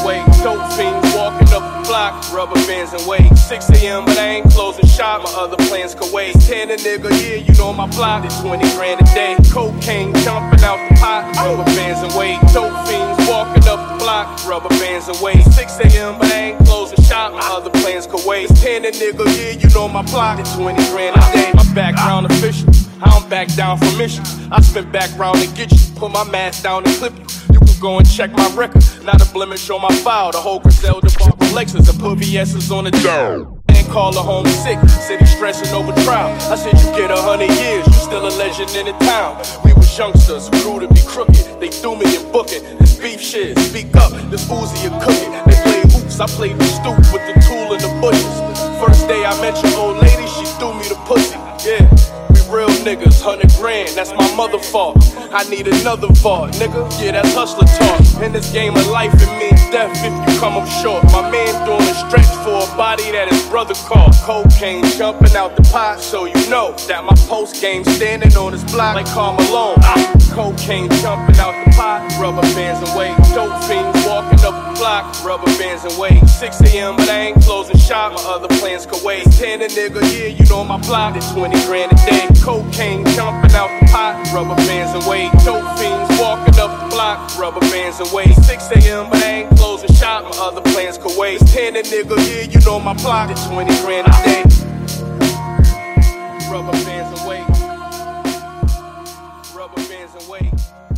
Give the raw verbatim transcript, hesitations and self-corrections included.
weight. Dope fiends walking up the block, rubber bands and weight. six a.m. but I ain't closing shop, my other plans could wait. ten a nigga, yeah, you know my block, it's twenty grand a day. Cocaine jumping out the pot, rubber bands and weight. Dope fiends walking up the block, rubber bands and weight. six a.m. but I ain't closing shop, my other plans could wait. ten a nigga, yeah, you know my block, it's twenty grand a day. My background official, I don't back down from missions. I spin back round and get you, put my mask down and clip you. You can go and check my record, not a blemish on my file. The whole Griselda bar Lexus and put V S's on the down. And call her home sick, said he's stressing over trial. I said you get a hundred years, you still a legend in the town. We was youngsters who grew to be crooked. They threw me in booking. This beef shit, speak up, this Uzi a cooking. They play hoops, I played the stoop with the tool in the bushes. First day I met your old lady, she threw me the pussy. Yeah. Real niggas, hundred grand, that's my mother fault. I need another vault, nigga, yeah, that's hustler talk. In this game of life, it means death if you come up short. My man doing a stretch for a body that his brother caught. Cocaine jumping out the pot, so you know that my post game standing on his block like Karl Malone. Cocaine jumping out the pot, rubber bands and weight. Dope fiends walking up the block, rubber bands and weight. six a.m. but I ain't closing shop, my other plans could wait. ten a nigga, yeah, you know my block, it's twenty grand a day. Cocaine jumping out the pot, rubber bands and weight. Dope fiends walking up the block, rubber bands and weight. six a.m. but I ain't closing shop, my other plans could wait. ten a nigga, yeah, you know my block, it's twenty grand a day. Rubber bands and weight. Rubber bands and weight.